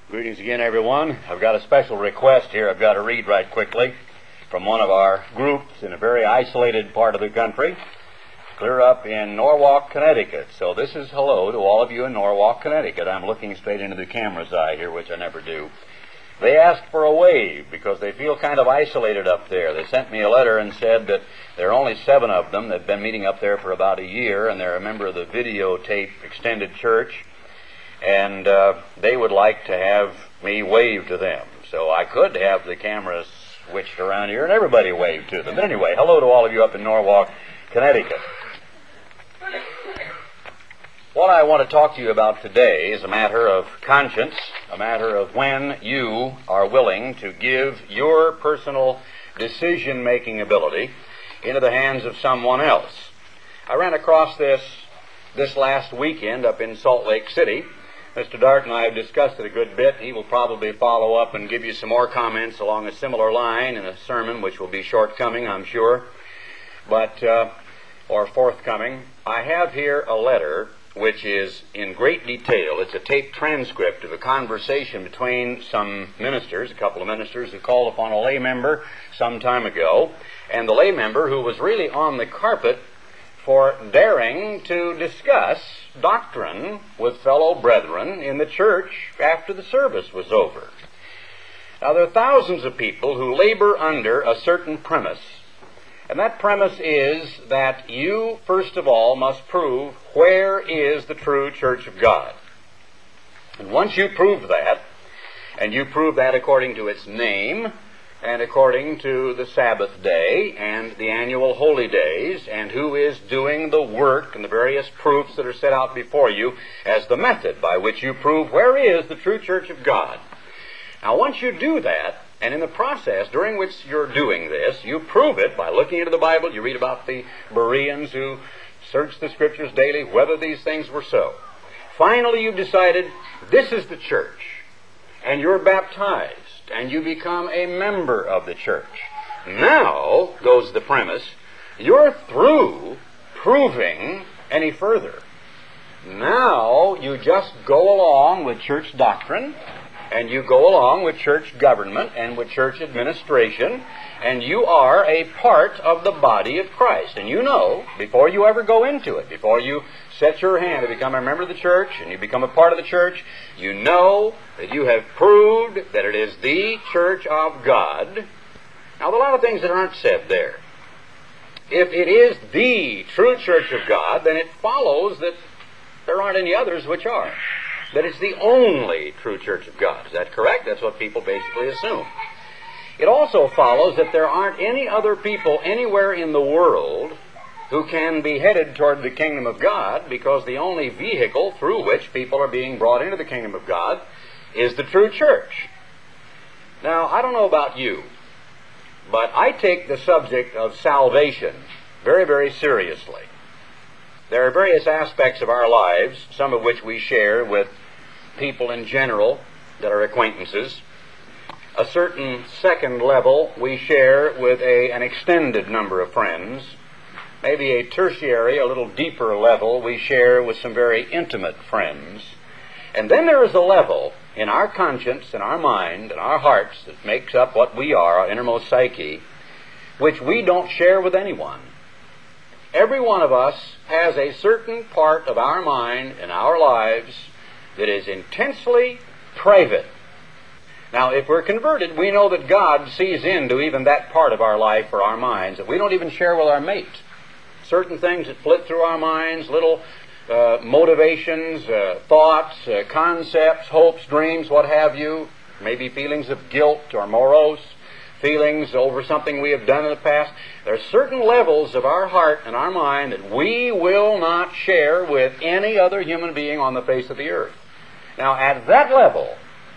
Greetings again, everyone. I've got a special request here I've got to read right quickly from one of our groups in a very isolated part of the country, clear up in Norwalk, Connecticut. So this is hello to all of you in Norwalk, Connecticut. I'm looking straight into the camera's eye here, which I never do. They asked for a wave because they feel kind of isolated up there. They sent me a letter and said that there are only 7 of them. They've been meeting up there for about a year, and they're a member of the Videotape Extended Church. And they would like to have me wave to them. So I could have the camera switched around here and everybody wave to them. But anyway, hello to all of you up in Norwalk, Connecticut. What I want to talk to you about today is a matter of conscience, a matter of when you are willing to give your personal decision-making ability into the hands of someone else. I ran across this last weekend up in Salt Lake City. Mr. Dart and I have discussed it a good bit. He will probably follow up and give you some more comments along a similar line in a sermon, which will be shortcoming, I'm sure, or forthcoming. I have here a letter which is in great detail. It's a taped transcript of a conversation between some ministers, a couple of ministers who called upon a lay member some time ago, and the lay member who was really on the carpet for daring to discuss doctrine with fellow brethren in the church after the service was over. Now, there are thousands of people who labor under a certain premise, and that premise is that you, first of all, must prove where is the true church of God. And once you prove that, and you prove that according to its name, and according to the Sabbath day and the annual holy days, and who is doing the work and the various proofs that are set out before you as the method by which you prove where is the true church of God. Now, once you do that, and in the process during which you're doing this, you prove it by looking into the Bible. You read about the Bereans who searched the Scriptures daily, whether these things were so. Finally, you've decided this is the church, and you're baptized, and you become a member of the church. Now, goes the premise, you're through proving any further. Now, you just go along with church doctrine, and you go along with church government and with church administration, and you are a part of the body of Christ. And you know, before you ever go into it, before you set your hand to become a member of the church and you become a part of the church, you know that you have proved that it is the church of God. Now, there are a lot of things that aren't said there. If it is the true church of God, then it follows that there aren't any others which are. That it's the only true church of God. Is that correct? That's what people basically assume. It also follows that there aren't any other people anywhere in the world who can be headed toward the kingdom of God, because the only vehicle through which people are being brought into the kingdom of God is the true church. Now, I don't know about you, but I take the subject of salvation very, very seriously. There are various aspects of our lives, some of which we share with people in general that are acquaintances. A certain second level we share with an extended number of friends. Maybe a tertiary, a little deeper level we share with some very intimate friends. And then there is a level in our conscience, in our mind, in our hearts that makes up what we are, our innermost psyche, which we don't share with anyone. Every one of us has a certain part of our mind and our lives that is intensely private. Now, if we're converted, we know that God sees into even that part of our life or our minds that we don't even share with our mate. Certain things that flit through our minds, little motivations, thoughts, concepts, hopes, dreams, what have you, maybe feelings of guilt or morose, feelings over something we have done in the past. There are certain levels of our heart and our mind that we will not share with any other human being on the face of the earth. Now, at that level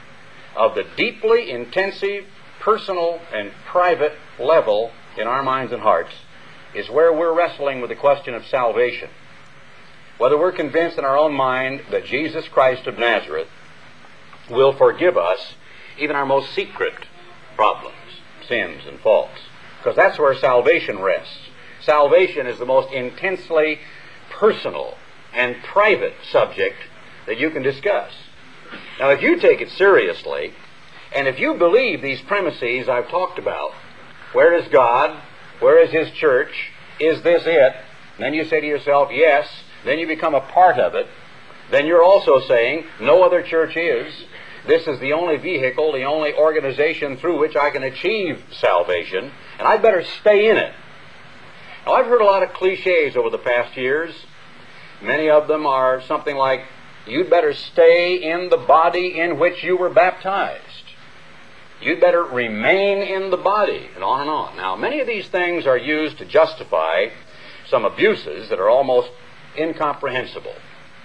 of the deeply intensive, personal, and private level in our minds and hearts is where we're wrestling with the question of salvation. Whether we're convinced in our own mind that Jesus Christ of Nazareth will forgive us even our most secret problems, sins, and faults. Because that's where salvation rests. Salvation is the most intensely personal and private subject that you can discuss. Now, if you take it seriously, and if you believe these premises I've talked about, where is God? Where is His church? Is this it? And then you say to yourself, yes. Then you become a part of it. Then you're also saying, no other church is. This is the only vehicle, the only organization through which I can achieve salvation, and I'd better stay in it. Now, I've heard a lot of cliches over the past years. Many of them are something like, you'd better stay in the body in which you were baptized. You'd better remain in the body, and on and on. Now, many of these things are used to justify some abuses that are almost incomprehensible.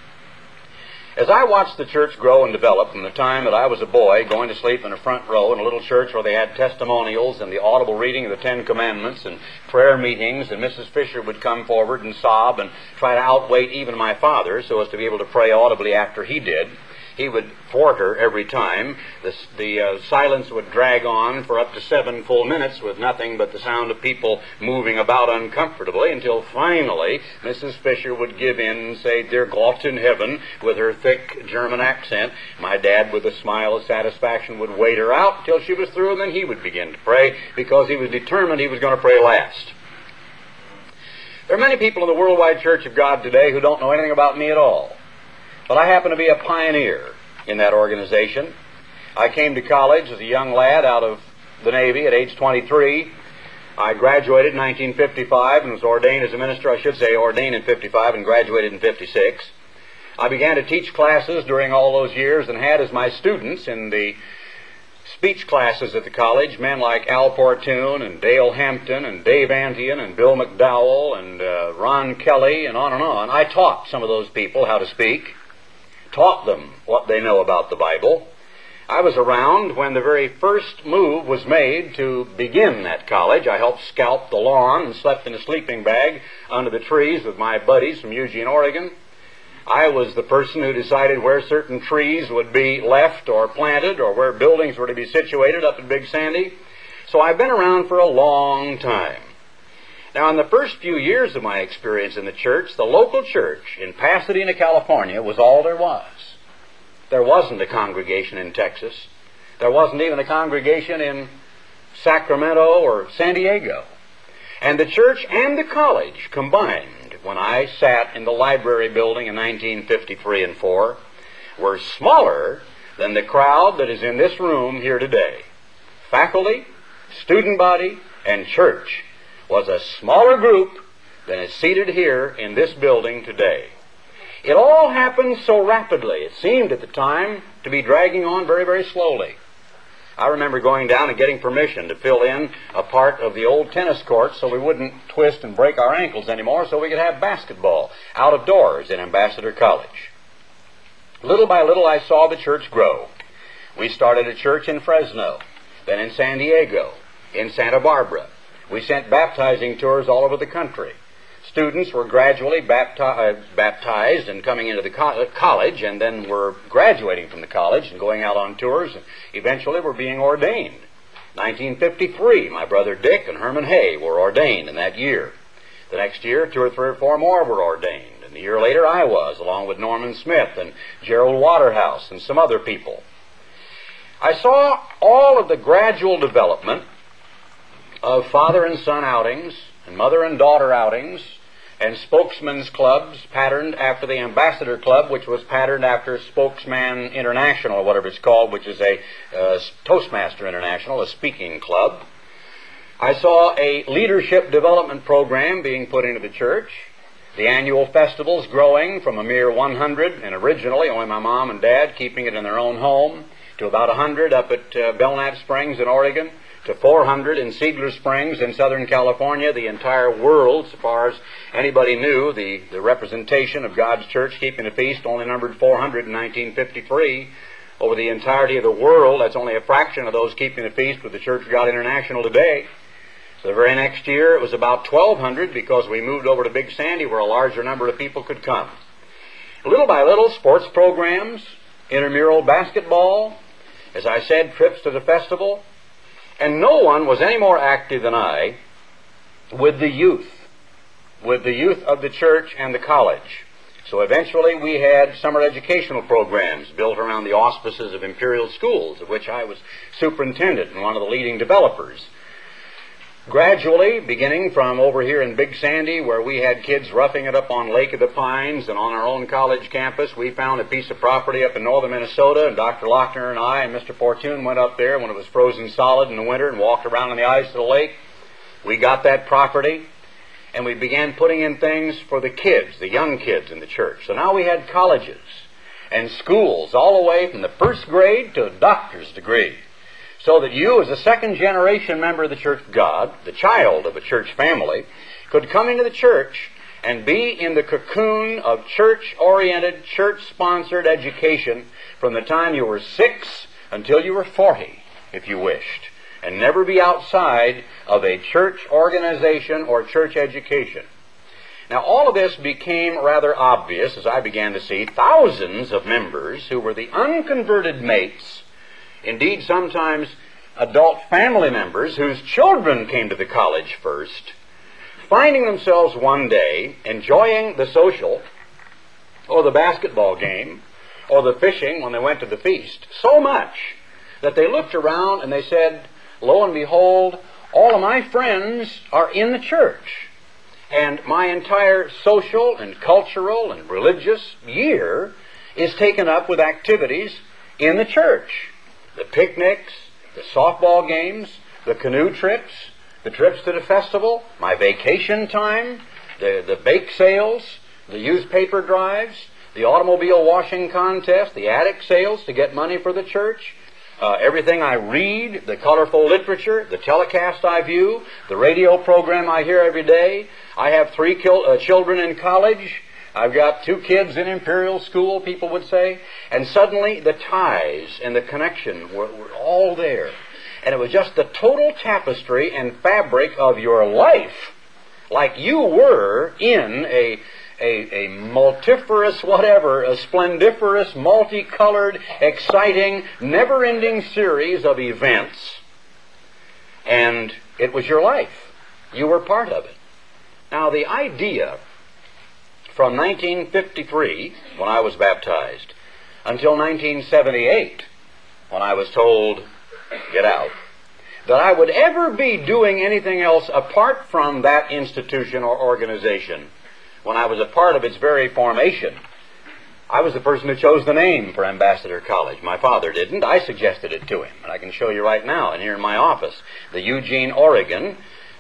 As I watched the church grow and develop from the time that I was a boy, going to sleep in a front row in a little church where they had testimonials and the audible reading of the Ten Commandments and prayer meetings, and Mrs. Fisher would come forward and sob and try to outwait even my father so as to be able to pray audibly after he did. He would thwart her every time. The silence would drag on for up to 7 full minutes with nothing but the sound of people moving about uncomfortably, until finally Mrs. Fisher would give in and say, "Dear Gott in heaven," with her thick German accent. My dad, with a smile of satisfaction, would wait her out until she was through, and then he would begin to pray, because he was determined he was going to pray last. There are many people in the Worldwide Church of God today who don't know anything about me at all. But I happen to be a pioneer in that organization. I came to college as a young lad out of the Navy at age 23. I graduated in 1955 and was ordained as a minister. I should say ordained in 55 and graduated in 56. I began to teach classes during all those years and had as my students in the speech classes at the college men like Al Portune and Dale Hampton and Dave Antian and Bill McDowell and Ron Kelly and on and on. I taught some of those people how to speak, taught them what they know about the Bible. I was around when the very first move was made to begin that college. I helped scalp the lawn and slept in a sleeping bag under the trees with my buddies from Eugene, Oregon. I was the person who decided where certain trees would be left or planted or where buildings were to be situated up at Big Sandy. So I've been around for a long time. Now, in the first few years of my experience in the church, the local church in Pasadena, California, was all there was. There wasn't a congregation in Texas. There wasn't even a congregation in Sacramento or San Diego. And the church and the college combined, when I sat in the library building in 1953 and 4, were smaller than the crowd that is in this room here today. Faculty, student body, and church was a smaller group than is seated here in this building today. It all happened so rapidly. It seemed at the time to be dragging on very, very slowly. I remember going down and getting permission to fill in a part of the old tennis court so we wouldn't twist and break our ankles anymore, so we could have basketball out of doors in Ambassador College. Little by little, I saw the church grow. We started a church in Fresno, then in San Diego, in Santa Barbara. We sent baptizing tours all over the country. Students were gradually baptized and coming into the college, and then were graduating from the college and going out on tours, and eventually were being ordained. 1953, my brother Dick and Herman Hay were ordained in that year. The next year, 2 or 3 or 4 more were ordained, and the year later I was, along with Norman Smith and Gerald Waterhouse and some other people. I saw all of the gradual development of father and son outings and mother and daughter outings and spokesmen's clubs patterned after the Ambassador Club, which was patterned after Spokesman International, or whatever it's called, which is a Toastmaster International, a speaking club. I saw a leadership development program being put into the church, the annual festivals growing from a mere 100, and originally only my mom and dad keeping it in their own home, to about 100 up at Belknap Springs in Oregon, to 400 in Seigler Springs in Southern California. The entire world, so far as anybody knew, the representation of God's church keeping the feast only numbered 400 in 1953. Over the entirety of the world, that's only a fraction of those keeping the feast with the Church of God International today. So the very next year, it was about 1,200 because we moved over to Big Sandy where a larger number of people could come. Little by little, sports programs, intramural basketball, as I said, trips to the festival. And no one was any more active than I with the youth of the church and the college. So eventually we had summer educational programs built around the auspices of Imperial Schools, of which I was superintendent and one of the leading developers. Gradually, beginning from over here in Big Sandy, where we had kids roughing it up on Lake of the Pines and on our own college campus, we found a piece of property up in northern Minnesota, and Dr. Lochner and I and Mr. Fortune went up there when it was frozen solid in the winter and walked around on the ice of the lake. We got that property, and we began putting in things for the kids, the young kids in the church. So now we had colleges and schools all the way from the first grade to a doctor's degree, so that you, as a second-generation member of the Church of God, the child of a church family, could come into the church and be in the cocoon of church-oriented, church-sponsored education from the time you were 6 until you were 40, if you wished, and never be outside of a church organization or church education. Now, all of this became rather obvious as I began to see thousands of members who were the unconverted mates, indeed sometimes adult family members whose children came to the college first, finding themselves one day enjoying the social or the basketball game or the fishing when they went to the feast so much that they looked around and they said, lo and behold, all of my friends are in the church, and my entire social and cultural and religious year is taken up with activities in the church. The picnics, the softball games, the canoe trips, the trips to the festival, my vacation time, the bake sales, the newspaper drives, the automobile washing contest, the attic sales to get money for the church, everything I read, the colorful literature, the telecast I view, the radio program I hear every day. I have 3 children in college. I've got 2 kids in Imperial School, people would say. And suddenly the ties and the connection were all there. And it was just the total tapestry and fabric of your life, like you were in a multifarious whatever, a splendiferous, multicolored, exciting, never-ending series of events. And it was your life. You were part of it. Now, the idea from 1953, when I was baptized, until 1978, when I was told, get out, that I would ever be doing anything else apart from that institution or organization, when I was a part of its very formation. I was the person who chose the name for Ambassador College. My father didn't. I suggested it to him. And I can show you right now, and here in my office, the Eugene, Oregon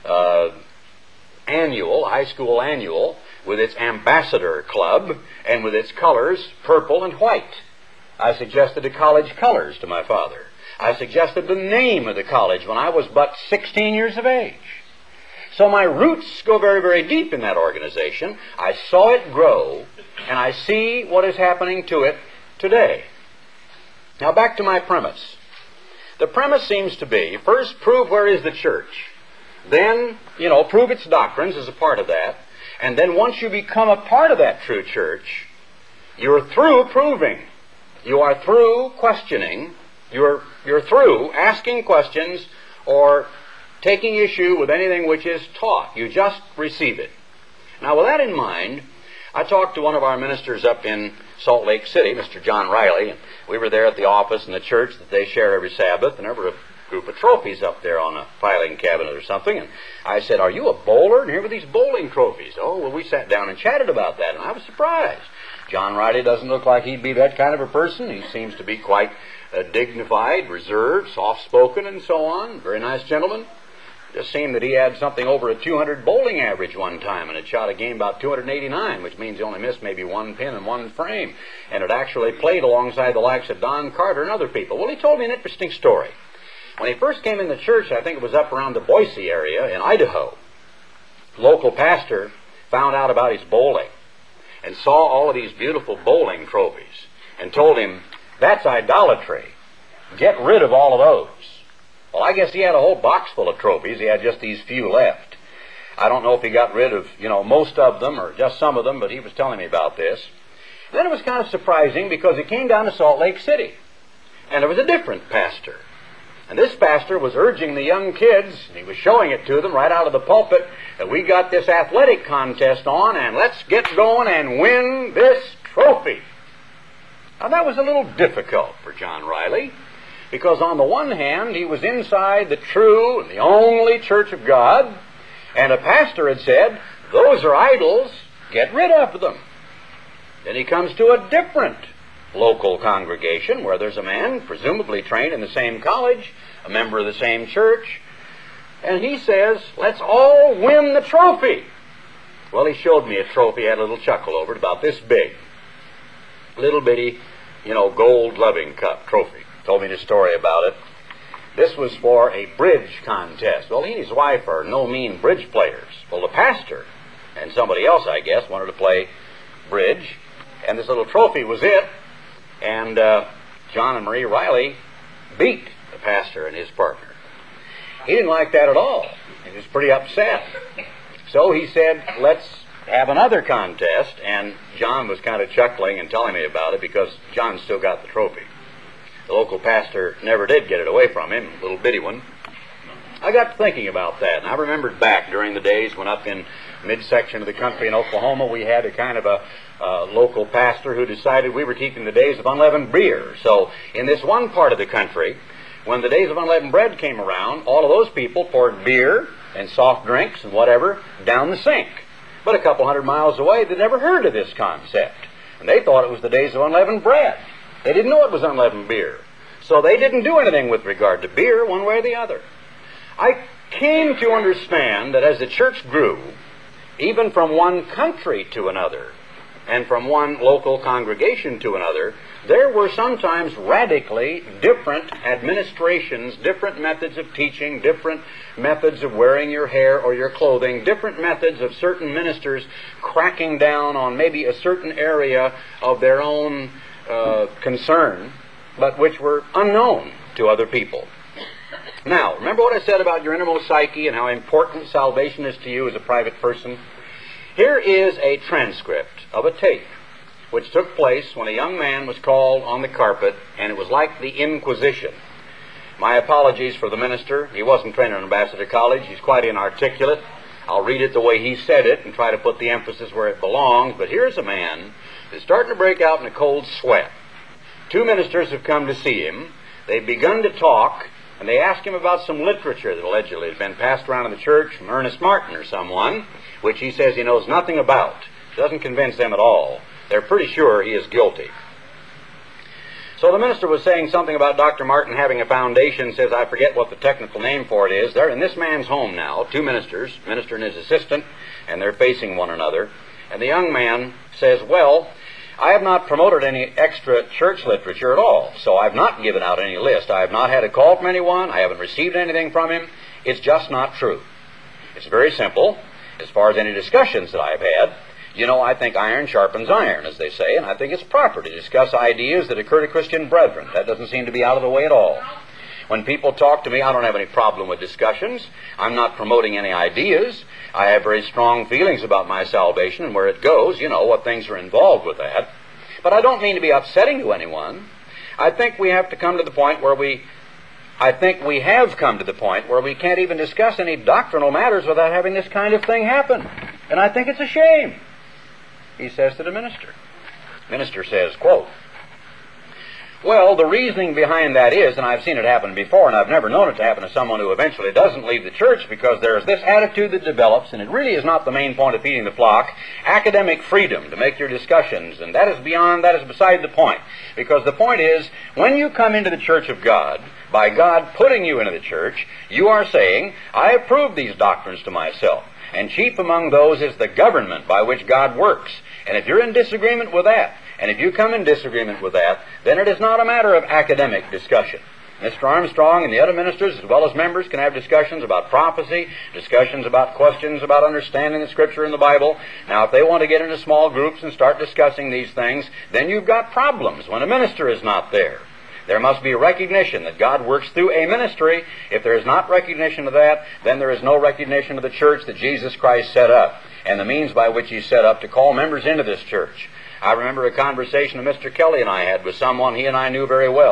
annual, high school annual, with its Ambassador Club, and with its colors, purple and white. I suggested the college colors to my father. I suggested the name of the college when I was but 16 years of age. So my roots go very, very deep in that organization. I saw it grow, and I see what is happening to it today. Now back to my premise. The premise seems to be, first, prove where is the church. Then, prove its doctrines as a part of that. And then once you become a part of that true church, you're through proving. You are through questioning. You're through asking questions or taking issue with anything which is taught. You just receive it. Now, with that in mind, I talked to one of our ministers up in Salt Lake City, Mr. John Riley, and we were there at the office in the church that they share every Sabbath, and there were a group of trophies up there on a filing cabinet or something, and I said, are you a bowler? And here were these bowling trophies. Oh, well, we sat down and chatted about that, and I was surprised. John Riley doesn't look like he'd be that kind of a person. He seems to be quite dignified, reserved, soft-spoken, and so on. Very nice gentleman. Just seemed that he had something over a 200 bowling average one time and had shot a game about 289, which means he only missed maybe 1 pin and 1 frame, and had actually played alongside the likes of Don Carter and other people. Well, he told me an interesting story. When he first came in the church, I think it was up around the Boise area in Idaho, the local pastor found out about his bowling and saw all of these beautiful bowling trophies and told him, that's idolatry. Get rid of all of those. Well, I guess he had a whole box full of trophies. He had just these few left. I don't know if he got rid of, most of them or just some of them, but he was telling me about this. Then it was kind of surprising because he came down to Salt Lake City, and there was a different pastor. And this pastor was urging the young kids, and he was showing it to them right out of the pulpit, that we got this athletic contest on, and let's get going and win this trophy. Now that was a little difficult for John Riley, because on the one hand, he was inside the true and the only church of God, and a pastor had said, those are idols, get rid of them. Then he comes to a different local congregation where there's a man presumably trained in the same college, a member of the same church, and he says, let's all win the trophy. Well, he showed me a trophy, had a little chuckle over it, about this big. Little bitty, gold loving cup trophy. Told me the story about it. This was for a bridge contest. Well, he and his wife are no mean bridge players. Well, the pastor and somebody else, I guess, wanted to play bridge, and this little trophy was it. And John and Marie Riley beat the pastor and his partner. He didn't like that at all. He was pretty upset. So he said, let's have another contest, and John was kind of chuckling and telling me about it because John still got the trophy. The local pastor never did get it away from him, a little bitty one. I got to thinking about that, and I remembered back during the days when up in midsection of the country in Oklahoma we had a kind of a local pastor who decided we were keeping the days of unleavened beer. So in this one part of the country, when the days of unleavened bread came around, all of those people poured beer and soft drinks and whatever down the sink. But a couple hundred miles away, they'd never heard of this concept. And they thought it was the days of unleavened bread. They didn't know it was unleavened beer. So they didn't do anything with regard to beer one way or the other. I came to understand that as the church grew, even from one country to another, and from one local congregation to another, there were sometimes radically different administrations, different methods of teaching, different methods of wearing your hair or your clothing, different methods of certain ministers cracking down on maybe a certain area of their own concern, but which were unknown to other people. Now, remember what I said about your innermost psyche and how important salvation is to you as a private person? Here is a transcript of a tape which took place when a young man was called on the carpet, and it was like the Inquisition. My apologies for the minister. He wasn't trained in Ambassador College. He's quite inarticulate. I'll read it the way he said it and try to put the emphasis where it belongs. But here's a man who's starting to break out in a cold sweat. Two ministers have come to see him. They've begun to talk, and they ask him about some literature that allegedly has been passed around in the church from Ernest Martin or someone, which he says he knows nothing about. Doesn't convince them at all. They're pretty sure he is guilty. So the minister was saying something about Dr. Martin having a foundation, says, I forget what the technical name for it is. They're in this man's home now, two ministers, minister and his assistant, and they're facing one another. And the young man says, well, I have not promoted any extra church literature at all, so I've not given out any list. I have not had a call from anyone. I haven't received anything from him. It's just not true. It's very simple. As far as any discussions that I've had, I think iron sharpens iron, as they say, and I think it's proper to discuss ideas that occur to Christian brethren. That doesn't seem to be out of the way at all. When people talk to me, I don't have any problem with discussions. I'm not promoting any ideas. I have very strong feelings about my salvation and where it goes, what things are involved with that. But I don't mean to be upsetting to anyone. I think we have come to the point where we can't even discuss any doctrinal matters without having this kind of thing happen. And I think it's a shame. He says to the minister. Minister says, quote, well, the reasoning behind that is, and I've seen it happen before, and I've never known it to happen to someone who eventually doesn't leave the church, because there's this attitude that develops, and it really is not the main point of feeding the flock, academic freedom to make your discussions, and that is beside the point. Because the point is, when you come into the church of God, by God putting you into the church, you are saying, I approve these doctrines to myself. And chief among those is the government by which God works. And if you're in disagreement with that, and if you come in disagreement with that, then it is not a matter of academic discussion. Mr. Armstrong and the other ministers, as well as members, can have discussions about prophecy, discussions about questions about understanding the Scripture and the Bible. Now, if they want to get into small groups and start discussing these things, then you've got problems when a minister is not there. There must be a recognition that God works through a ministry. If there is not recognition of that, then there is no recognition of the church that Jesus Christ set up and the means by which He set up to call members into this church. I remember a conversation that Mr. Kelly and I had with someone he and I knew very well.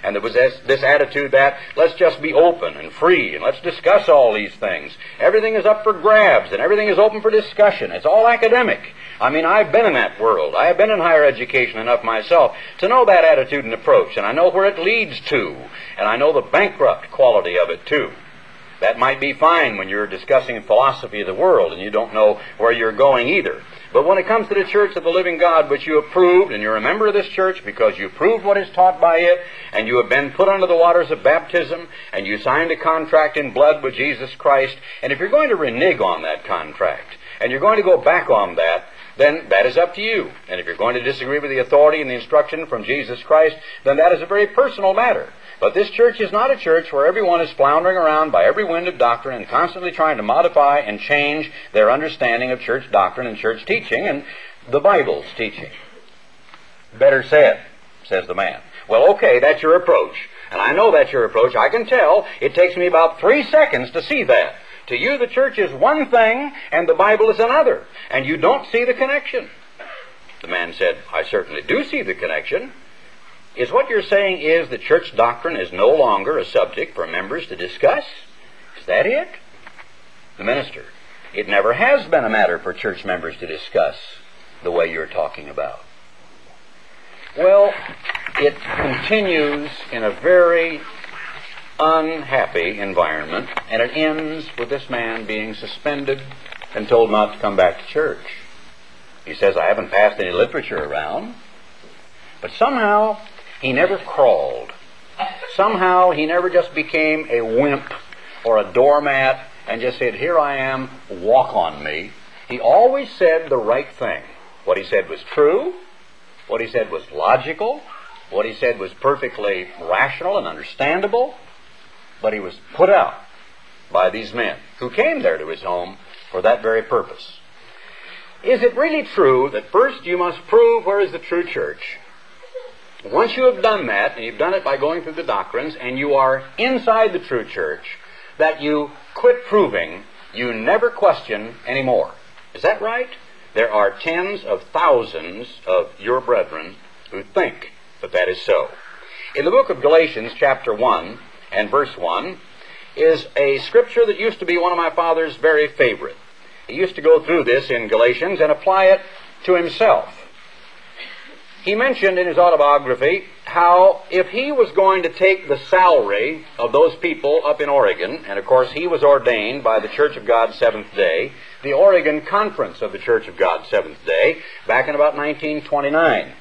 And there was this attitude that let's just be open and free and let's discuss all these things. Everything is up for grabs and everything is open for discussion. It's all academic. I mean, I've been in that world. I have been in higher education enough myself to know that attitude and approach, and I know where it leads to, and I know the bankrupt quality of it too. That might be fine when you're discussing philosophy of the world and you don't know where you're going either. But when it comes to the church of the living God, which you approved, and you're a member of this church because you approved what is taught by it, and you have been put under the waters of baptism, and you signed a contract in blood with Jesus Christ, and if you're going to renege on that contract, and you're going to go back on that, then that is up to you. And if you're going to disagree with the authority and the instruction from Jesus Christ, then that is a very personal matter. But this church is not a church where everyone is floundering around by every wind of doctrine and constantly trying to modify and change their understanding of church doctrine and church teaching and the Bible's teaching. Better said, says the man. Well, okay, that's your approach. And I know that's your approach. I can tell. It takes me about 3 seconds to see that. To you, the church is one thing and the Bible is another. And you don't see the connection. The man said, I certainly do see the connection. Is what you're saying is that church doctrine is no longer a subject for members to discuss? Is that it? The minister, it never has been a matter for church members to discuss the way you're talking about. Well, it continues in a very unhappy environment, and it ends with this man being suspended and told not to come back to church. He says, I haven't passed any literature around, but somehow he never crawled. Somehow he never just became a wimp or a doormat and just said, here I am, walk on me. He always said the right thing. What he said was true. What he said was logical. What he said was perfectly rational and understandable. But he was put out by these men who came there to his home for that very purpose. Is it really true that first you must prove where is the true church? Once you have done that, and you've done it by going through the doctrines, and you are inside the true church, that you quit proving, you never question anymore. Is that right? There are tens of thousands of your brethren who think that that is so. In the book of Galatians, chapter 1 and verse 1, is a scripture that used to be one of my father's very favorite. He used to go through this in Galatians and apply it to himself. He mentioned in his autobiography how if he was going to take the salary of those people up in Oregon, and of course he was ordained by the Church of God Seventh Day, the Oregon Conference of the Church of God Seventh Day, back in about 1929,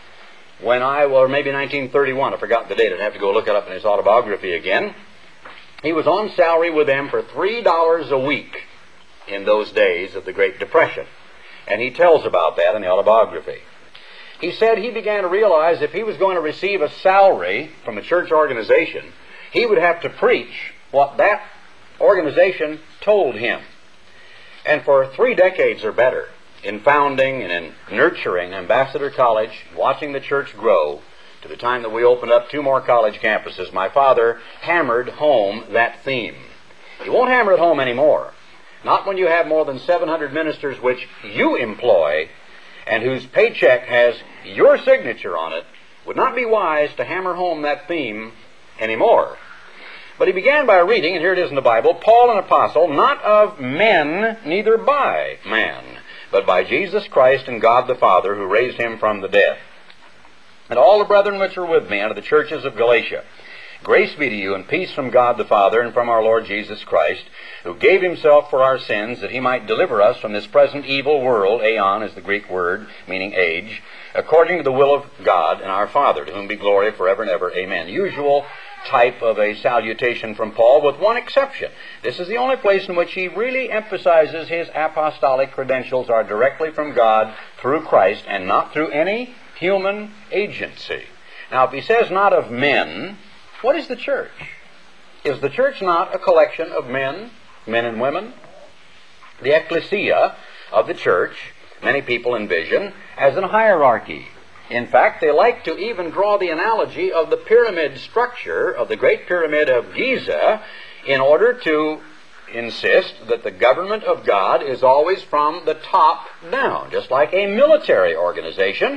or maybe 1931, I forgot the date, I'd have to go look it up in his autobiography again. He was on salary with them for $3 a week in those days of the Great Depression. And he tells about that in the autobiography. He said he began to realize if he was going to receive a salary from a church organization, he would have to preach what that organization told him. And for 3 decades or better, in founding and in nurturing Ambassador College, watching the church grow, to the time that we opened up 2 more college campuses, my father hammered home that theme. He won't hammer it home anymore. Not when you have more than 700 ministers which you employ and whose paycheck has your signature on it. Would not be wise to hammer home that theme anymore. But he began by reading, and here it is in the Bible, Paul, an apostle, not of men, neither by man, but by Jesus Christ and God the Father, who raised him from the dead. And all the brethren which are with me unto the churches of Galatia, grace be to you and peace from God the Father and from our Lord Jesus Christ, who gave himself for our sins that he might deliver us from this present evil world, aeon is the Greek word, meaning age, according to the will of God and our Father, to whom be glory forever and ever. Amen. Usual type of a salutation from Paul, with one exception. This is the only place in which he really emphasizes his apostolic credentials are directly from God through Christ and not through any human agency. Now, if he says not of men, what is the church? Is the church not a collection of men and women? The ecclesia of the church, many people envision as a hierarchy. In fact, they like to even draw the analogy of the pyramid structure of the Great Pyramid of Giza in order to insist that the government of God is always from the top down, just like a military organization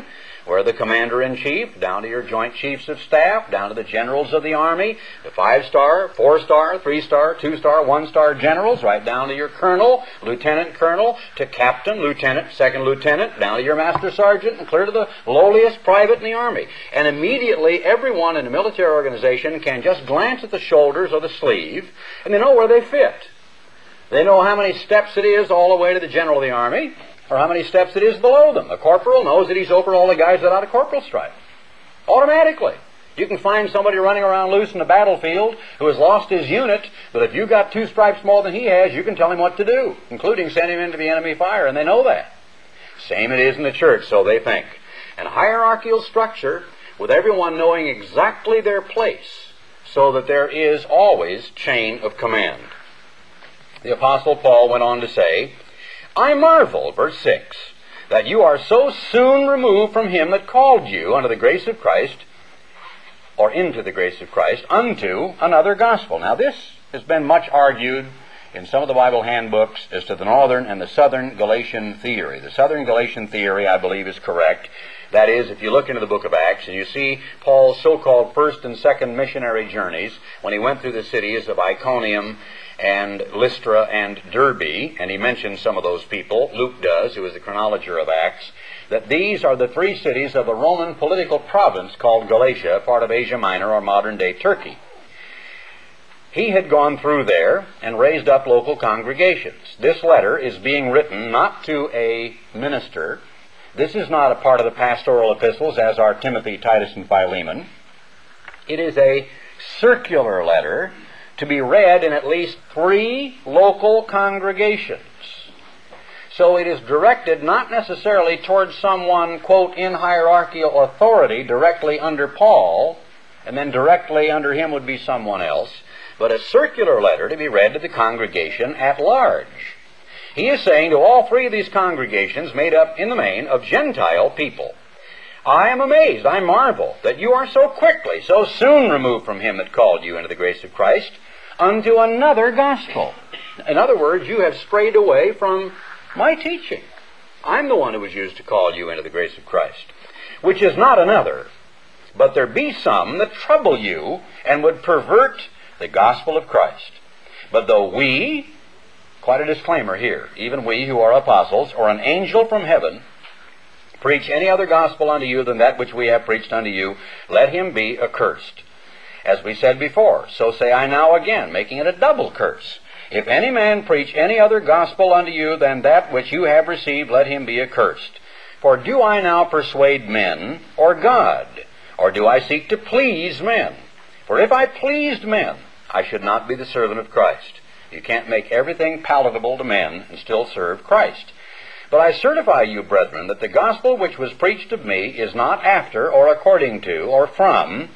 where the commander-in-chief, down to your joint chiefs of staff, down to the generals of the army, the 5-star, 4-star, 3-star, 2-star, 1-star generals, right down to your colonel, lieutenant colonel, to captain, lieutenant, second lieutenant, down to your master sergeant, and clear to the lowliest private in the army. And immediately everyone in a military organization can just glance at the shoulders or the sleeve, and they know where they fit. They know how many steps it is all the way to the general of the army, or how many steps it is below them. A corporal knows that he's over all the guys without a corporal stripe. Automatically. You can find somebody running around loose in the battlefield who has lost his unit, but if you've got 2 stripes more than he has, you can tell him what to do, including send him into the enemy fire, and they know that. Same it is in the church, so they think. And hierarchical structure, with everyone knowing exactly their place, so that there is always chain of command. The Apostle Paul went on to say, I marvel, verse 6, that you are so soon removed from him that called you unto the grace of Christ, or into the grace of Christ, unto another gospel. Now this has been much argued in some of the Bible handbooks as to the northern and the southern Galatian theory. The southern Galatian theory, I believe, is correct. That is, if you look into the book of Acts and you see Paul's so-called first and second missionary journeys, when he went through the cities of Iconium and Lystra and Derbe, and he mentions some of those people, Luke does, who is the chronologer of Acts, that these are the 3 cities of a Roman political province called Galatia, part of Asia Minor or modern-day Turkey. He had gone through there and raised up local congregations. This letter is being written not to a minister. This is not a part of the pastoral epistles, as are Timothy, Titus, and Philemon. It is a circular letter to be read in at least 3 local congregations. So it is directed not necessarily towards someone, quote, in hierarchical authority directly under Paul, and then directly under him would be someone else, but a circular letter to be read to the congregation at large. He is saying to all 3 of these congregations, made up in the main of Gentile people, I am amazed, I marvel, that you are so quickly, so soon removed from him that called you into the grace of Christ, unto another gospel. In other words, you have strayed away from my teaching. I'm the one who was used to call you into the grace of Christ, which is not another, but there be some that trouble you and would pervert the gospel of Christ. But though we, quite a disclaimer here, even we who are apostles, or an angel from heaven, preach any other gospel unto you than that which we have preached unto you, let him be accursed. As we said before, so say I now again, making it a double curse. If any man preach any other gospel unto you than that which you have received, let him be accursed. For do I now persuade men, or God? Or do I seek to please men? For if I pleased men, I should not be the servant of Christ. You can't make everything palatable to men and still serve Christ. But I certify you, brethren, that the gospel which was preached of me is not after, or according to, or from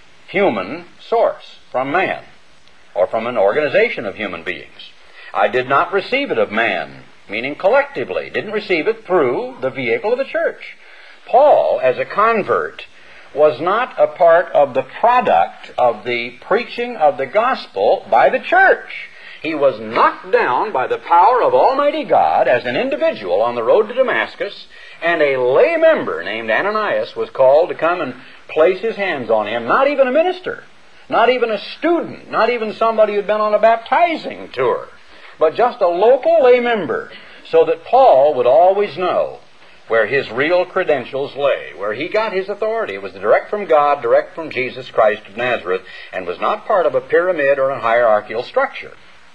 human source, from man, or from an organization of human beings. I did not receive it of man, meaning collectively, didn't receive it through the vehicle of the church. Paul, as a convert, was not a part of the product of the preaching of the gospel by the church. He was knocked down by the power of Almighty God as an individual on the road to Damascus, and a lay member named Ananias was called to come and place his hands on him. Not even a minister, not even a student, not even somebody who'd been on a baptizing tour, but just a local lay member, so that Paul would always know where his real credentials lay, where he got his authority. It was direct from God, direct from Jesus Christ of Nazareth, and was not part of a pyramid or a hierarchical structure.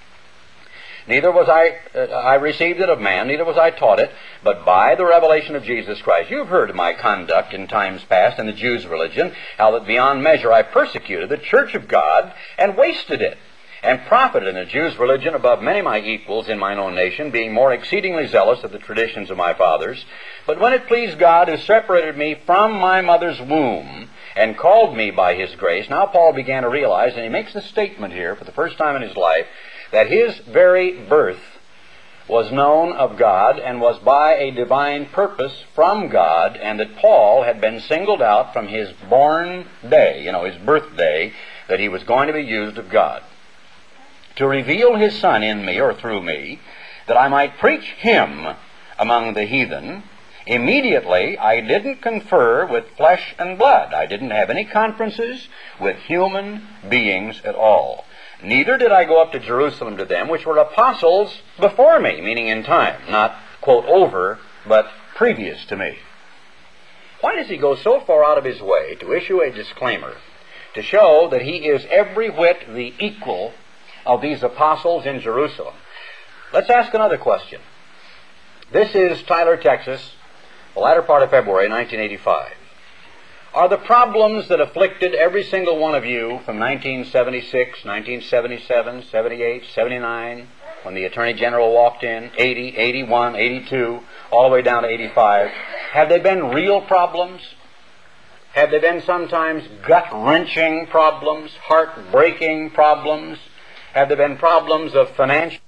Neither was I received it of man, neither was I taught it, but by the revelation of Jesus Christ. You've heard of my conduct in times past in the Jews' religion, how that beyond measure I persecuted the church of God and wasted it, and profited in the Jews' religion above many my equals in mine own nation, being more exceedingly zealous of the traditions of my fathers. But when it pleased God, who separated me from my mother's womb, and called me by his grace, now Paul began to realize, and he makes the statement here for the first time in his life, that his very birth was known of God and was by a divine purpose from God, and that Paul had been singled out from his born day, his birthday, that he was going to be used of God, to reveal his Son in me or through me, that I might preach him among the heathen, Immediately, I didn't confer with flesh and blood. I didn't have any conferences with human beings at all. Neither did I go up to Jerusalem to them, which were apostles before me, meaning in time, not, quote, over, but previous to me. Why does he go so far out of his way to issue a disclaimer to show that he is every whit the equal of these apostles in Jerusalem? Let's ask another question. This is Tyler, Texas, the latter part of February 1985. Are the problems that afflicted every single one of you from 1976, 1977, 78, 79, when the Attorney General walked in, 80, 81, 82, all the way down to 85, have they been real problems? Have they been sometimes gut-wrenching problems, heart-breaking problems? Have there been problems of financial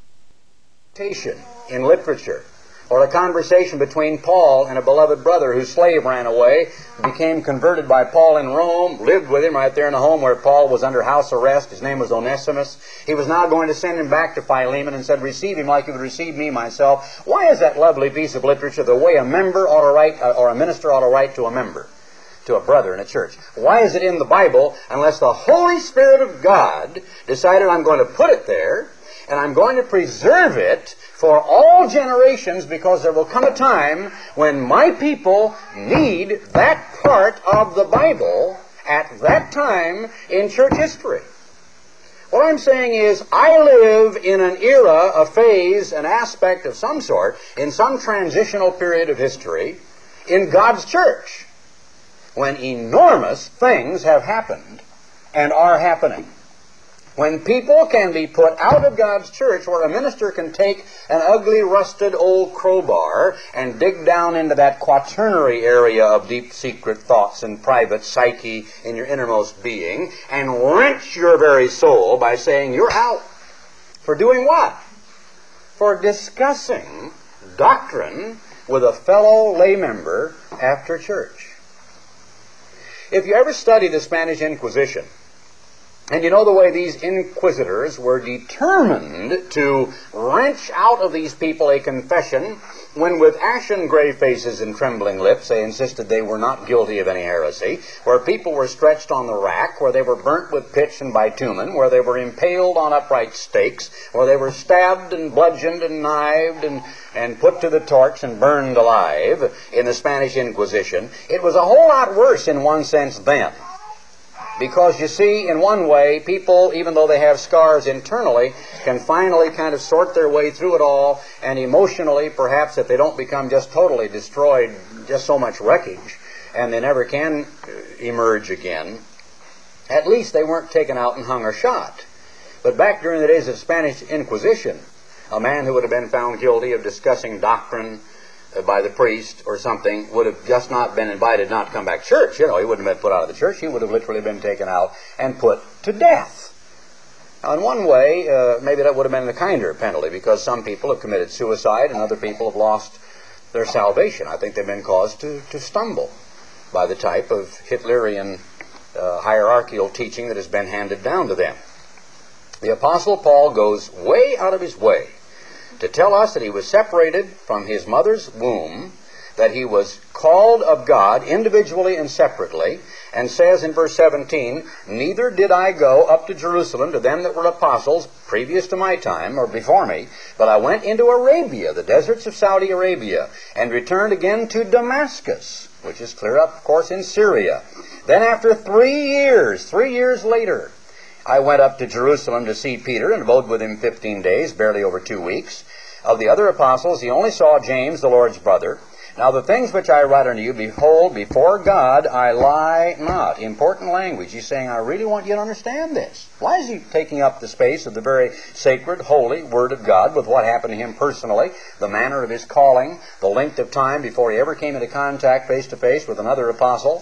in literature? Or a conversation between Paul and a beloved brother whose slave ran away, became converted by Paul in Rome, lived with him right there in the home where Paul was under house arrest. His name was Onesimus. He was now going to send him back to Philemon and said, receive him like you would receive me myself. Why is that lovely piece of literature the way a member ought to write, or a minister ought to write to a member, to a brother in a church? Why is it in the Bible unless the Holy Spirit of God decided I'm going to put it there and I'm going to preserve it for all generations, because there will come a time when my people need that part of the Bible at that time in church history? What I'm saying is, I live in an era, a phase, an aspect of some sort, in some transitional period of history in God's church, when enormous things have happened and are happening. When people can be put out of God's church, where a minister can take an ugly, rusted old crowbar and dig down into that quaternary area of deep secret thoughts and private psyche in your innermost being and wrench your very soul by saying you're out. For doing what? For discussing doctrine with a fellow lay member after church. If you ever study the Spanish Inquisition, and you know the way these inquisitors were determined to wrench out of these people a confession when with ashen gray faces and trembling lips they insisted they were not guilty of any heresy, where people were stretched on the rack, where they were burnt with pitch and bitumen, where they were impaled on upright stakes, where they were stabbed and bludgeoned and knived and put to the torch and burned alive in the Spanish Inquisition. It was a whole lot worse in one sense then. Because, you see, in one way, people, even though they have scars internally, can finally kind of sort their way through it all, and emotionally, perhaps, if they don't become just totally destroyed, just so much wreckage, and they never can emerge again, at least they weren't taken out and hung or shot. But back during the days of the Spanish Inquisition, a man who would have been found guilty of discussing doctrine by the priest or something would have just not been invited not to come back to church. You know, he wouldn't have been put out of the church. He would have literally been taken out and put to death. Now, in one way, maybe that would have been the kinder penalty, because some people have committed suicide and other people have lost their salvation. I think they've been caused to stumble by the type of Hitlerian hierarchical teaching that has been handed down to them. The Apostle Paul goes way out of his way to tell us that he was separated from his mother's womb, that he was called of God individually and separately, and says in verse 17, neither did I go up to Jerusalem to them that were apostles previous to my time, or before me, but I went into Arabia, the deserts of Saudi Arabia, and returned again to Damascus, which is clear up, of course, in Syria. Then after 3 years later, I went up to Jerusalem to see Peter and abode with him 15 days, barely over 2 weeks. Of the other apostles, he only saw James, the Lord's brother. Now the things which I write unto you, behold, before God I lie not. Important language. He's saying, I really want you to understand this. Why is he taking up the space of the very sacred, holy Word of God with what happened to him personally, the manner of his calling, the length of time before he ever came into contact face-to-face with another apostle?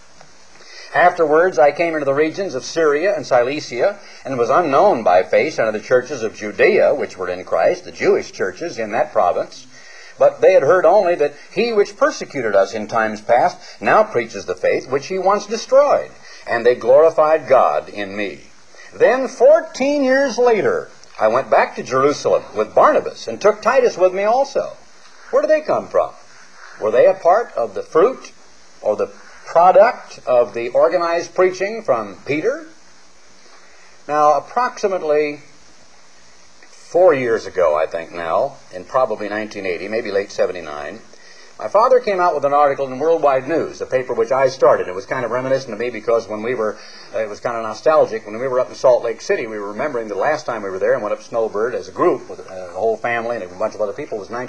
Afterwards I came into the regions of Syria and Cilicia, and was unknown by face unto the churches of Judea, which were in Christ, the Jewish churches in that province. But they had heard only that he which persecuted us in times past now preaches the faith which he once destroyed, and they glorified God in me. Then 14 years later I went back to Jerusalem with Barnabas, and took Titus with me also. Where do they come from? Were they a part of the fruit or the product of the organized preaching from Peter? Now, approximately 4 years ago, I think now, in probably 1980, maybe late 79, my father came out with an article in Worldwide News, a paper which I started. It was kind of reminiscent of me because when we were, it was kind of nostalgic. When we were up in Salt Lake City, we were remembering the last time we were there and went up Snowbird as a group with the whole family and a bunch of other people. It was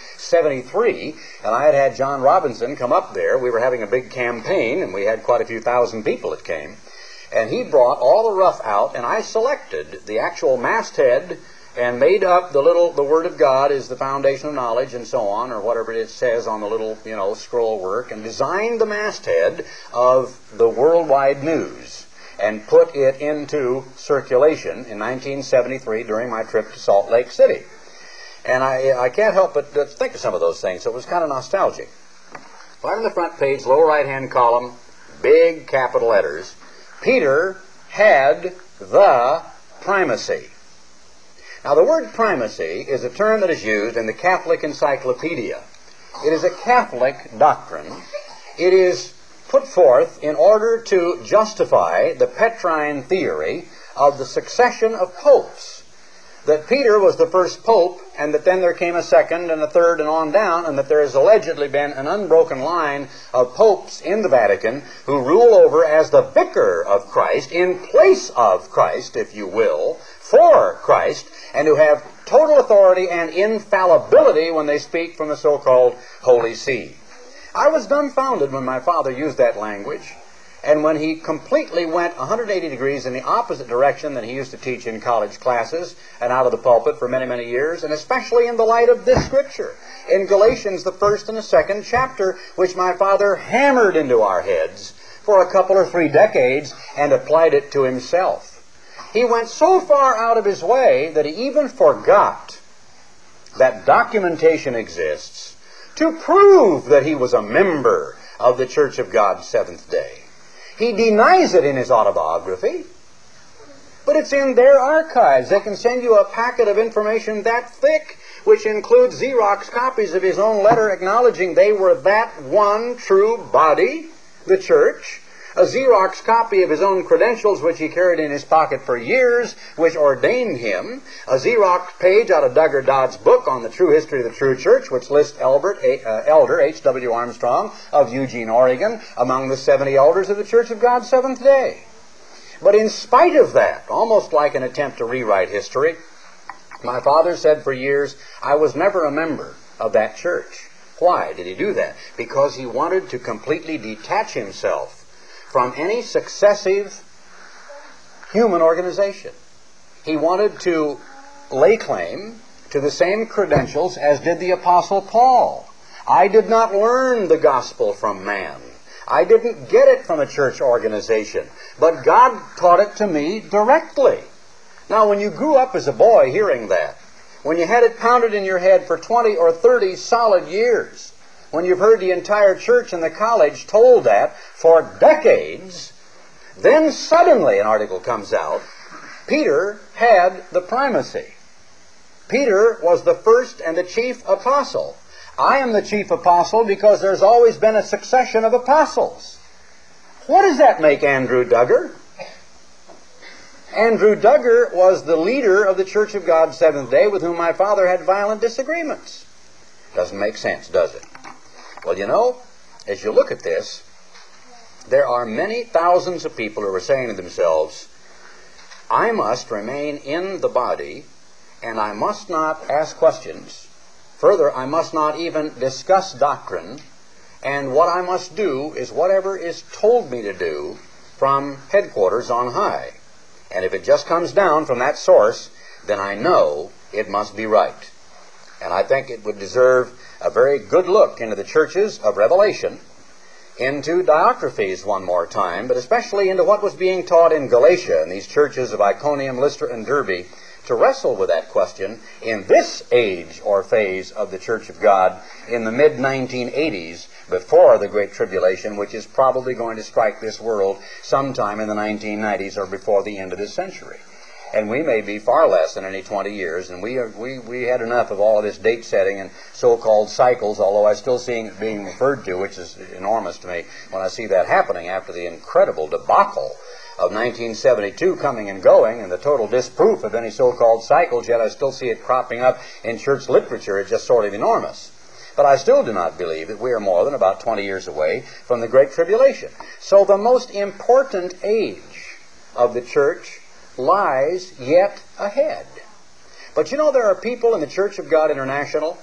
1973, and I had John Robinson come up there. We were having a big campaign, and we had quite a few thousand people that came. And he brought all the rough out, and I selected the actual masthead and made up the Word of God is the foundation of knowledge and so on, or whatever it says on the little, scroll work, and designed the masthead of the Worldwide News and put it into circulation in 1973 during my trip to Salt Lake City. And I can't help but think of some of those things, so it was kind of nostalgic. Right on the front page, lower right-hand column, big capital letters, Peter had the primacy. Now, the word primacy is a term that is used in the Catholic Encyclopedia. It is a Catholic doctrine. It is put forth in order to justify the Petrine theory of the succession of popes. That Peter was the first pope, and that then there came a second and a third and on down, and that there has allegedly been an unbroken line of popes in the Vatican who rule over as the vicar of Christ, in place of Christ, if you will, for Christ, and who have total authority and infallibility when they speak from the so-called Holy See. I was dumbfounded when my father used that language, and when he completely went 180 degrees in the opposite direction than he used to teach in college classes and out of the pulpit for many, many years, and especially in the light of this scripture, in Galatians, the 1st and the 2nd chapter, which my father hammered into our heads for a couple or 3 decades and applied it to himself. He went so far out of his way that he even forgot that documentation exists to prove that he was a member of the Church of God Seventh Day. He denies it in his autobiography, but it's in their archives. They can send you a packet of information that thick, which includes Xerox copies of his own letter acknowledging they were that one true body, the church, a Xerox copy of his own credentials, which he carried in his pocket for years, which ordained him, a Xerox page out of Duggar Dodd's book on the true history of the true church, which lists Elder H.W. Armstrong of Eugene, Oregon, among the 70 elders of the Church of God Seventh Day. But in spite of that, almost like an attempt to rewrite history, my father said for years, I was never a member of that church. Why did he do that? Because he wanted to completely detach himself from any successive human organization. He wanted to lay claim to the same credentials as did the Apostle Paul. I did not learn the gospel from man. I didn't get it from a church organization, but God taught it to me directly. Now, when you grew up as a boy hearing that, when you had it pounded in your head for 20 or 30 solid years, when you've heard the entire church and the college told that for decades, then suddenly an article comes out, Peter had the primacy. Peter was the first and the chief apostle. I am the chief apostle because there's always been a succession of apostles. What does that make Andrew Duggar? Andrew Duggar was the leader of the Church of God Seventh Day with whom my father had violent disagreements. Doesn't make sense, does it? Well, as you look at this, there are many thousands of people who are saying to themselves, I must remain in the body, and I must not ask questions. Further, I must not even discuss doctrine, and what I must do is whatever is told me to do from headquarters on high. And if it just comes down from that source, then I know it must be right. And I think it would deserve a very good look into the churches of Revelation, into Diotrephes one more time, but especially into what was being taught in Galatia and these churches of Iconium, Lystra, and Derbe, to wrestle with that question in this age or phase of the Church of God in the mid-1980s, before the Great Tribulation, which is probably going to strike this world sometime in the 1990s or before the end of this century. And we may be far less than any 20 years, and we had enough of all of this date setting and so-called cycles, although I still see it being referred to, which is enormous to me when I see that happening after the incredible debacle of 1972 coming and going and the total disproof of any so-called cycles, yet I still see it cropping up in church literature. It's just sort of enormous. But I still do not believe that we are more than about 20 years away from the Great Tribulation. So the most important age of the church lies yet ahead. But you know, there are people in the Church of God International,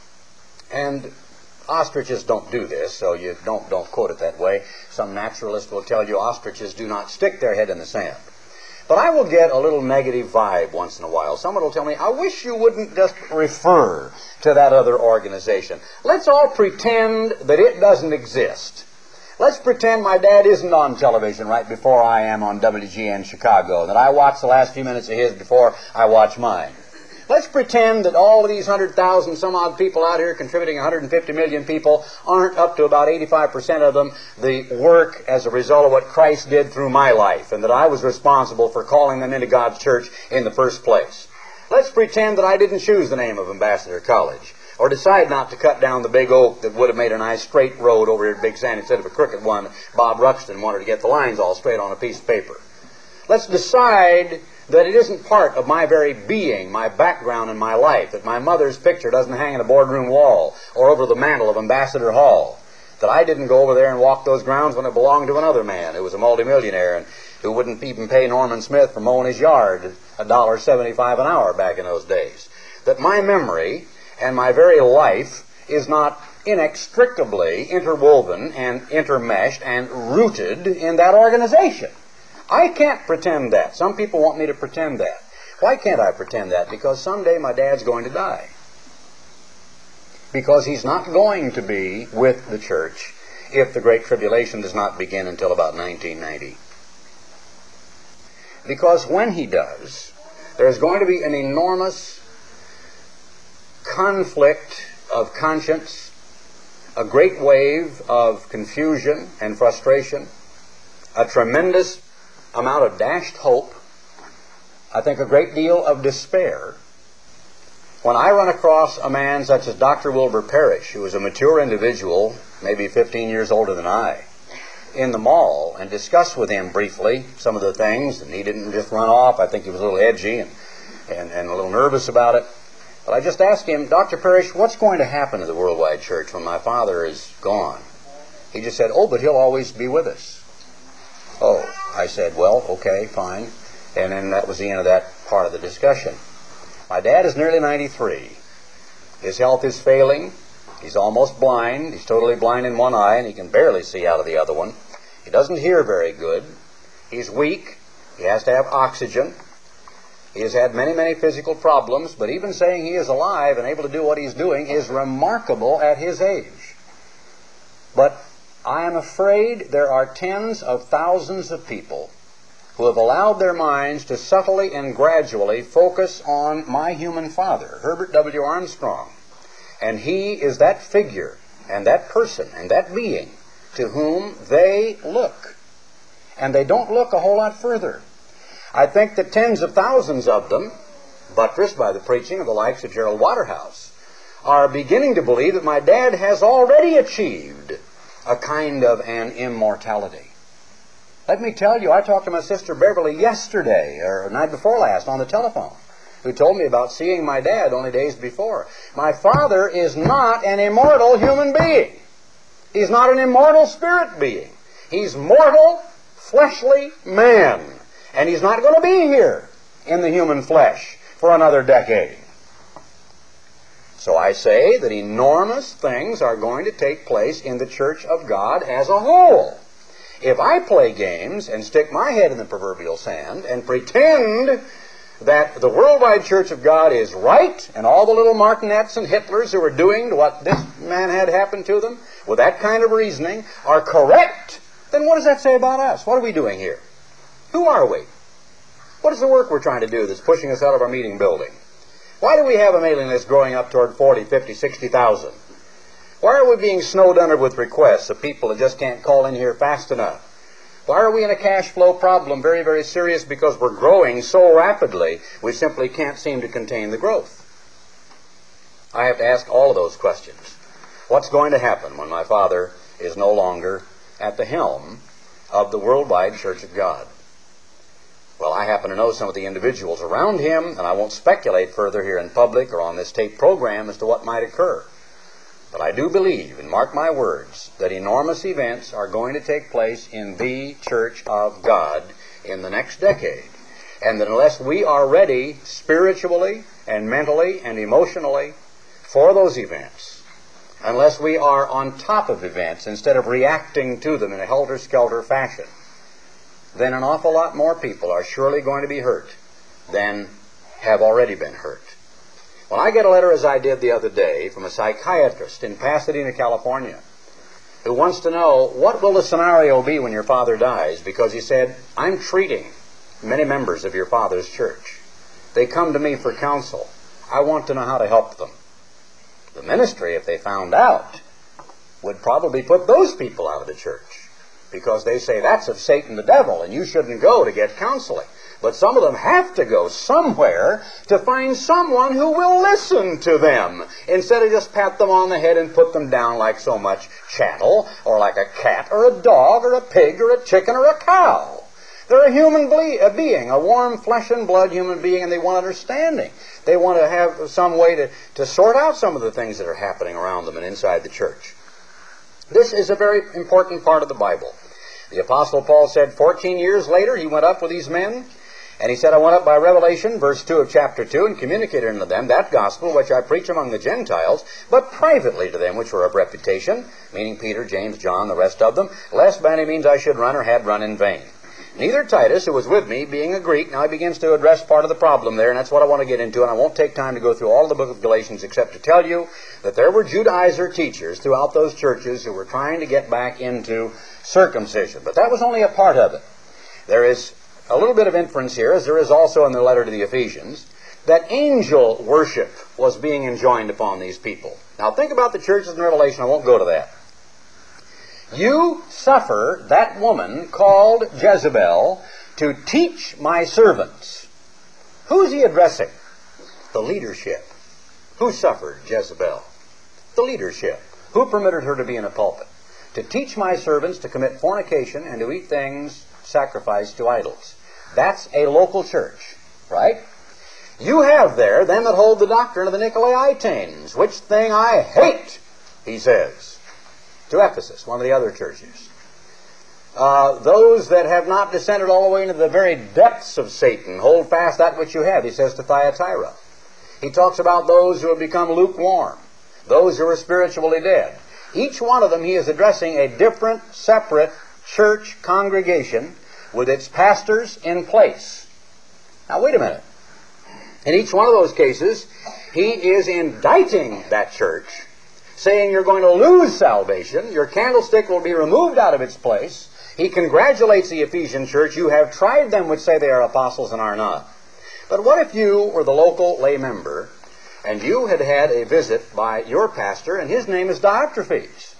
and ostriches don't do this, so you don't quote it that way. Some naturalist will tell you ostriches do not stick their head in the sand. But I will get a little negative vibe once in a while. Someone will tell me, I wish you wouldn't just refer to that other organization. Let's all pretend that it doesn't exist. Let's pretend my dad isn't on television right before I am on WGN Chicago, that I watch the last few minutes of his before I watch mine. Let's pretend that all of these 100,000 some odd people out here contributing 150 million people aren't up to about 85% of them the work as a result of what Christ did through my life, and that I was responsible for calling them into God's church in the first place. Let's pretend that I didn't choose the name of Ambassador College, or decide not to cut down the big oak that would have made a nice straight road over here at Big Sandy instead of a crooked one. Bob Ruxton wanted to get the lines all straight on a piece of paper. Let's decide that it isn't part of my very being, my background in my life, that my mother's picture doesn't hang in a boardroom wall or over the mantel of Ambassador Hall, that I didn't go over there and walk those grounds when it belonged to another man who was a multimillionaire and who wouldn't even pay Norman Smith for mowing his yard $1.75 an hour back in those days. That my memory and my very life is not inextricably interwoven and intermeshed and rooted in that organization. I can't pretend that. Some people want me to pretend that. Why can't I pretend that? Because someday my dad's going to die. Because he's not going to be with the church if the Great Tribulation does not begin until about 1990. Because when he does, there's going to be an enormous conflict of conscience, a great wave of confusion and frustration, a tremendous amount of dashed hope, I think a great deal of despair, when I run across a man such as Dr. Wilbur Parrish, who is a mature individual, maybe 15 years older than I, in the mall, and discuss with him briefly some of the things, and he didn't just run off. I think he was a little edgy and a little nervous about it. But I just asked him, Dr. Parrish, what's going to happen to the Worldwide Church when my father is gone? He just said, oh, but he'll always be with us. Oh, I said, well, okay, fine. And then that was the end of that part of the discussion. My dad is nearly 93. His health is failing. He's almost blind. He's totally blind in one eye, and he can barely see out of the other one. He doesn't hear very good. He's weak. He has to have oxygen. He has had many, many physical problems, but even saying he is alive and able to do what he's doing is remarkable at his age. But I am afraid there are tens of thousands of people who have allowed their minds to subtly and gradually focus on my human father, Herbert W. Armstrong. And he is that figure and that person and that being to whom they look. And they don't look a whole lot further. I think that tens of thousands of them, buttressed by the preaching of the likes of Gerald Waterhouse, are beginning to believe that my dad has already achieved a kind of an immortality. Let me tell you, I talked to my sister Beverly yesterday, or the night before last, on the telephone, who told me about seeing my dad only days before. My father is not an immortal human being. He's not an immortal spirit being. He's mortal, fleshly man. And he's not going to be here in the human flesh for another decade. So I say that enormous things are going to take place in the Church of God as a whole. If I play games and stick my head in the proverbial sand and pretend that the Worldwide Church of God is right and all the little Martinets and Hitlers who are doing what this man had happen to them with that kind of reasoning are correct, then what does that say about us? What are we doing here? Who are we? What is the work we're trying to do that's pushing us out of our meeting building? Why do we have a mailing list growing up toward 40, 50, 60,000? Why are we being snowed under with requests of people that just can't call in here fast enough? Why are we in a cash flow problem? Very, very serious, because we're growing so rapidly, we simply can't seem to contain the growth. I have to ask all of those questions. What's going to happen when my father is no longer at the helm of the worldwide Church of God? Well, I happen to know some of the individuals around him, and I won't speculate further here in public or on this tape program as to what might occur. But I do believe, and mark my words, that enormous events are going to take place in the Church of God in the next decade. And that unless we are ready spiritually and mentally and emotionally for those events, unless we are on top of events instead of reacting to them in a helter-skelter fashion, then an awful lot more people are surely going to be hurt than have already been hurt. When I get a letter, as I did the other day, from a psychiatrist in Pasadena, California, who wants to know, what will the scenario be when your father dies? Because he said, I'm treating many members of your father's church. They come to me for counsel. I want to know how to help them. The ministry, if they found out, would probably put those people out of the church, because they say that's of Satan the devil and you shouldn't go to get counseling. But some of them have to go somewhere to find someone who will listen to them, instead of just pat them on the head and put them down like so much chattel, or like a cat or a dog or a pig or a chicken or a cow. They're a human being, a warm flesh and blood human being, and they want understanding. They want to have some way to sort out some of the things that are happening around them and inside the church. This is a very important part of the Bible. The Apostle Paul said 14 years later he went up with these men, and he said, I went up by revelation, verse 2 of chapter 2, and communicated unto them that gospel which I preach among the Gentiles, but privately to them which were of reputation, meaning Peter, James, John, the rest of them, lest by any means I should run or had run in vain. Neither Titus, who was with me, being a Greek, now he begins to address part of the problem there, and that's what I want to get into, and I won't take time to go through all the book of Galatians except to tell you that there were Judaizer teachers throughout those churches who were trying to get back into circumcision. But that was only a part of it. There is a little bit of inference here, as there is also in the letter to the Ephesians, that angel worship was being enjoined upon these people. Now think about the churches in Revelation. I won't go to that. You suffer that woman called Jezebel to teach my servants. Who's he addressing? The leadership. Who suffered Jezebel? The leadership. Who permitted her to be in a pulpit? To teach my servants to commit fornication and to eat things sacrificed to idols. That's a local church, right? You have there them that hold the doctrine of the Nicolaitanes, which thing I hate, he says, to Ephesus, one of the other churches. Those that have not descended all the way into the very depths of Satan, hold fast that which you have, he says to Thyatira. He talks about those who have become lukewarm, those who are spiritually dead. Each one of them he is addressing a different, separate church congregation with its pastors in place. Now wait a minute. In each one of those cases, he is indicting that church, saying you're going to lose salvation, your candlestick will be removed out of its place. He congratulates the Ephesian church, you have tried them which say they are apostles and are not. But what if you were the local lay member, and you had had a visit by your pastor, and his name is Diotrephes.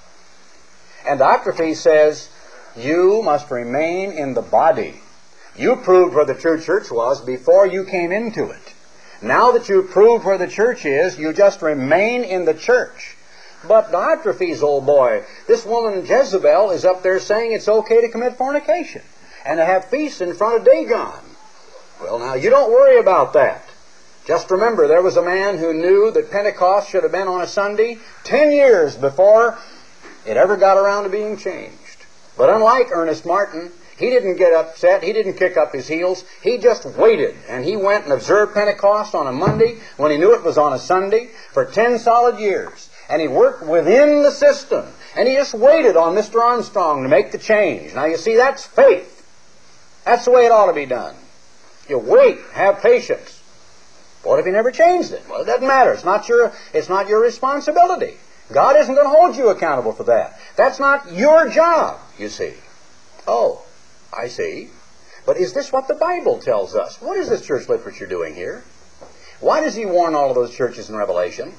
And Diotrephes says, you must remain in the body. You proved where the true church was before you came into it. Now that you've proved where the church is, you just remain in the church. But Diotrephes, old boy, this woman Jezebel is up there saying it's okay to commit fornication and to have feasts in front of Dagon. Well, now, you don't worry about that. Just remember, there was a man who knew that Pentecost should have been on a Sunday 10 years before it ever got around to being changed. But unlike Ernest Martin, he didn't get upset, he didn't kick up his heels, he just waited, and he went and observed Pentecost on a Monday when he knew it was on a Sunday for 10 solid years. And he worked within the system, and he just waited on Mr. Armstrong to make the change. Now you see, that's faith. That's the way it ought to be done. You wait, have patience. What if he never changed it? Well, it doesn't matter. It's not your responsibility. God isn't going to hold you accountable for that. That's not your job, you see. Oh, I see. But is this what the Bible tells us? What is this church literature doing here? Why does he warn all of those churches in Revelation?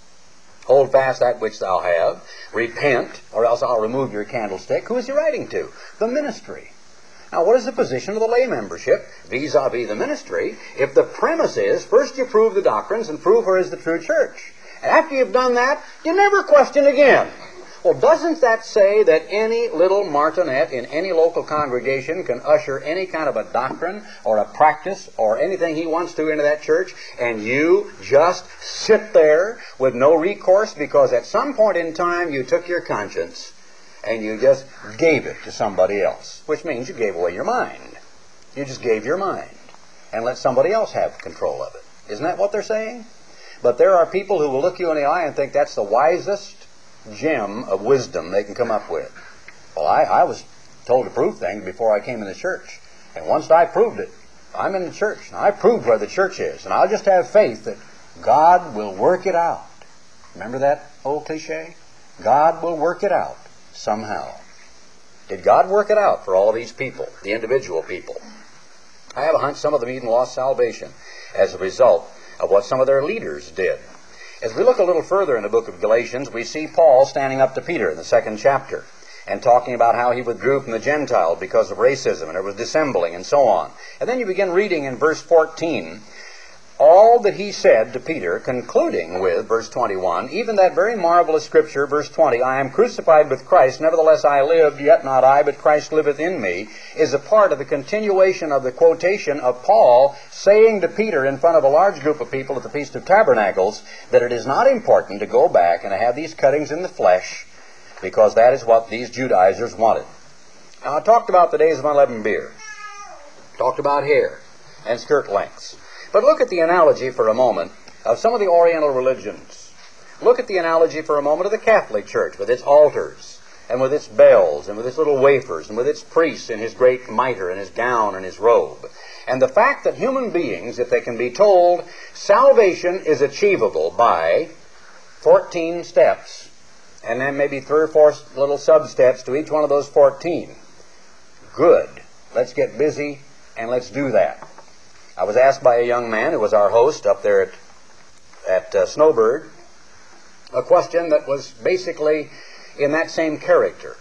Hold fast that which thou have. Repent, or else I'll remove your candlestick. Who is he writing to? The ministry. Now, what is the position of the lay membership vis-a-vis the ministry if the premise is first you prove the doctrines and prove where is the true church? And after you've done that, you never question again. Well, doesn't that say that any little martinet in any local congregation can usher any kind of a doctrine or a practice or anything he wants to into that church, and you just sit there with no recourse because at some point in time you took your conscience and you just gave it to somebody else, which means you gave away your mind. You just gave your mind and let somebody else have control of it. Isn't that what they're saying? But there are people who will look you in the eye and think that's the wisest gem of wisdom they can come up with. Well, I was told to prove things before I came in the church. And once I proved it, I'm in the church. Now, I proved where the church is. And I'll just have faith that God will work it out. Remember that old cliche? God will work it out somehow. Did God work it out for all of these people, the individual people? I have a hunch some of them even lost salvation as a result of what some of their leaders did. As we look a little further in the book of Galatians, we see Paul standing up to Peter in the 2nd chapter and talking about how he withdrew from the Gentiles because of racism and there was dissembling and so on. And then you begin reading in verse 14 all that he said to Peter, concluding with verse 21, even that very marvelous scripture, verse 20, I am crucified with Christ, nevertheless I live, yet not I, but Christ liveth in me, is a part of the continuation of the quotation of Paul saying to Peter in front of a large group of people at the Feast of Tabernacles that it is not important to go back and to have these cuttings in the flesh because that is what these Judaizers wanted. Now I talked about the days of unleavened beer, talked about hair and skirt lengths. But look at the analogy for a moment of some of the Oriental religions. Look at the analogy for a moment of the Catholic Church with its altars and with its bells and with its little wafers and with its priest in his great mitre and his gown and his robe. And the fact that human beings, if they can be told salvation is achievable by 14 steps and then maybe 3 or 4 little sub-steps to each one of those 14. Good. Let's get busy and let's do that. I was asked by a young man who was our host up there at Snowbird a question that was basically in that same character.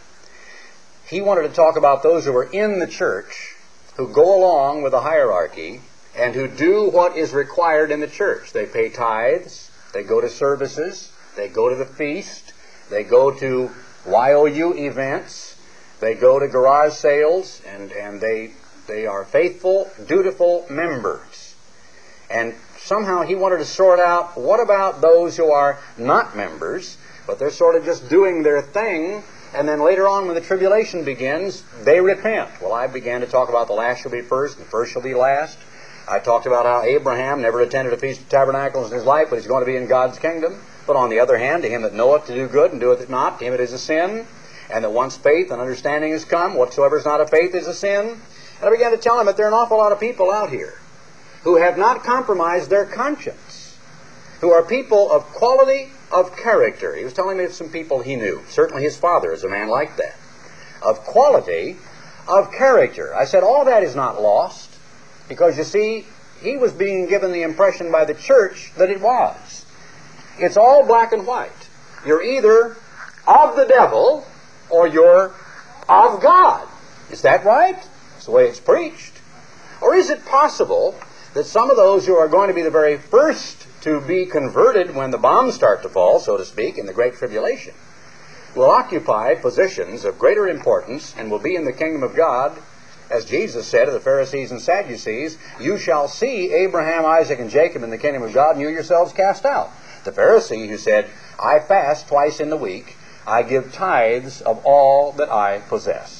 He wanted to talk about those who are in the church, who go along with the hierarchy, and who do what is required in the church. They pay tithes, they go to services, they go to the feast, they go to YOU events, they go to garage sales, and they are faithful, dutiful members. And somehow he wanted to sort out, what about those who are not members, but they're sort of just doing their thing, and then later on when the tribulation begins, they repent. Well, I began to talk about the last shall be first, and first shall be last. I talked about how Abraham never attended a Feast of Tabernacles in his life, but he's going to be in God's kingdom. But on the other hand, to him that knoweth to do good and doeth it not, to him it is a sin. And that once faith and understanding has come, whatsoever is not of faith is a sin. And I began to tell him that there are an awful lot of people out here who have not compromised their conscience, who are people of quality of character. He was telling me of some people he knew. Certainly his father is a man like that. Of quality of character. I said, all that is not lost, because you see, he was being given the impression by the church that it was. It's all black and white. You're either of the devil or you're of God. Is that right? That's the way it's preached. Or is it possible that some of those who are going to be the very first to be converted when the bombs start to fall, so to speak, in the Great Tribulation, will occupy positions of greater importance and will be in the kingdom of God, as Jesus said to the Pharisees and Sadducees, you shall see Abraham, Isaac, and Jacob in the kingdom of God, and you yourselves cast out. The Pharisee who said, I fast twice in the week, I give tithes of all that I possess.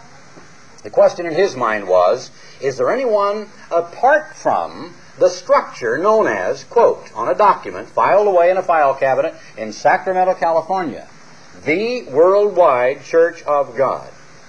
The question in his mind was, is there anyone apart from the structure known as, quote, on a document filed away in a file cabinet in Sacramento, California, the worldwide Church of God,